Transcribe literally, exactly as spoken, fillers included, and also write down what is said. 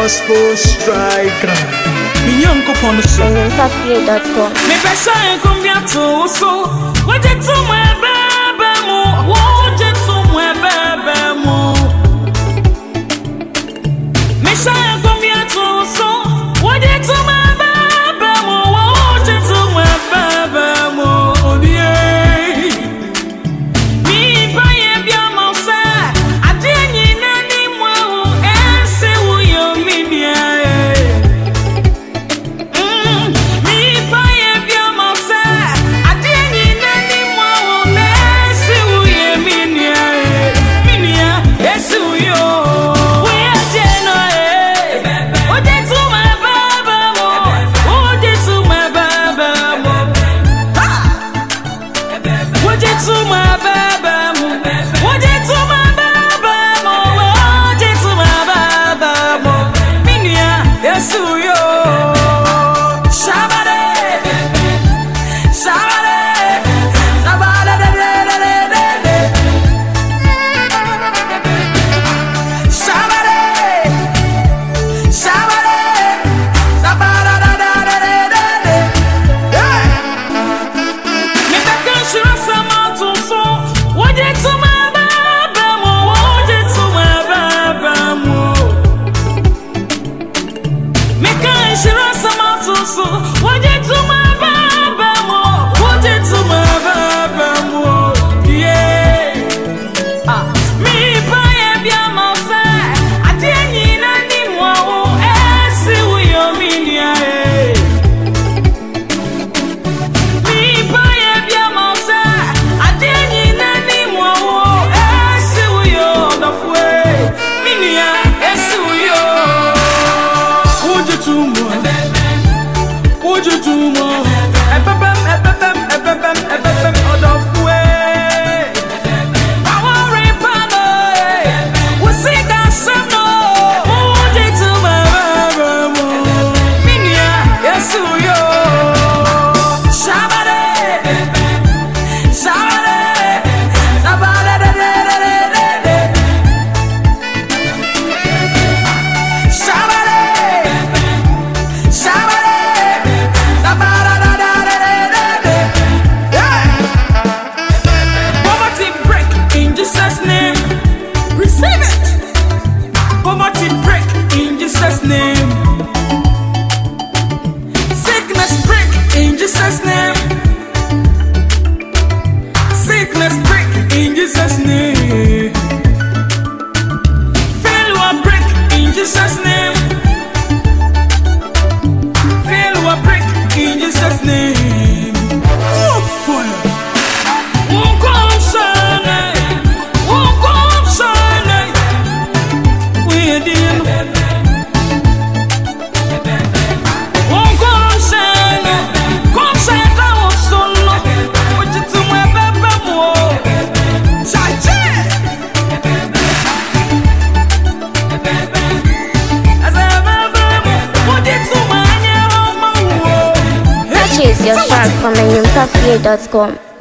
gospel striker. Me young upon the sun. Nyumpafie dot com. Me pesa enkom biato so. Woje to my bebe mo. Woje to my bebe mo. Me pesa enkom biato so. Woje to my bebe mo. Woje to my bebe mo. Yeah. Me pa ye bia mo sa. Ade nyi na ni mo. Ense wo yo mi dia. Purchase your track from nyumpafie dot com.